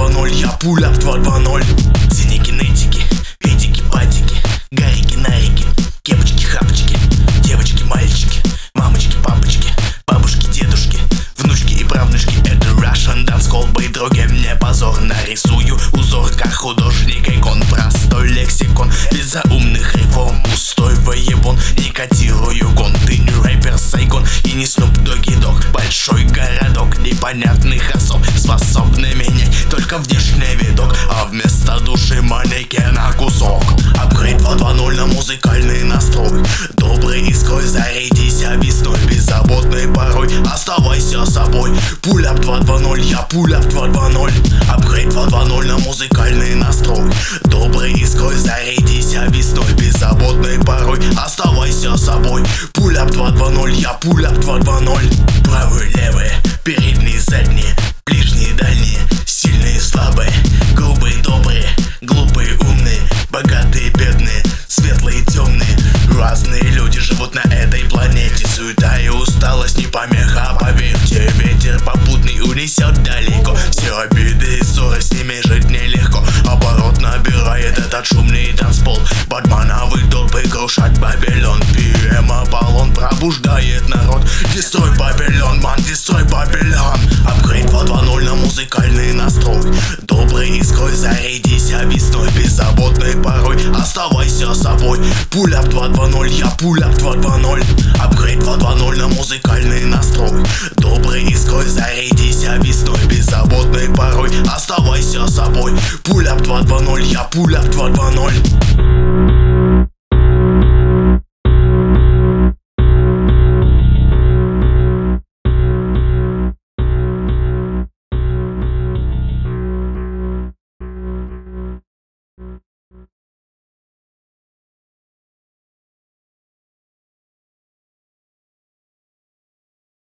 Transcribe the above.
2.0, я пуляп 2.0. Циники-нетики, педики-патики, гарики-нарики, кепочки-хапочки, девочки-мальчики, мамочки-папочки, бабушки-дедушки, внучки и правнучки. Это Russian Dance колбы, дороги мне позор. Нарисую узор, как художник икон. Простой лексикон, без заумных реформ. Пустой воебон, не котирую гон. Ты не рэпер Сайгон и не Snoop Doggy Dogg. Большой городок непонятных особ, способны менять только внешний видок, а вместо души манекена кусок. Апгрейд 2.0 на музыкальный настрой. Доброй искрой зарядись весной, беззаботной порой оставайся собой. Пуляп 2.0, я пуляп 2.0. Апгрейд 2.0 на музыкальный настрой. Доброй искрой зарядись весной, беззаботной порой оставайся собой. Пуляп 2.0, я пуляп 2.0. Правые, левые, передние, задние, ближние, дальние, сильные, слабые, грубые, добрые, глупые, умные, богатые, бедные, светлые, темные. Разные люди живут на этой планете. Суета и усталость не помеха, поверьте. Ветер попутный унесет далеко все обиды и ссоры, с ними жить нелегко. Оборот набирает этот шумный танцпол. Бадмановые толпы крушат Бабилон. ПМ Аполлон пробуждает народ. Дестрой Бабилон, ман, дестрой Бабилон. Апгрейд 2.0 на музыкальный настрой. Доброй искрой зарядись весной, беззаботной порой оставайся собой. Пуляп 2.0, я пуляп 2.0. Апгрейд 2.0 на музыкальный настрой. Доброй искрой зарядись весной, беззаботной порой оставайся собой. Пуляп 2.0, я пуляп 2.0.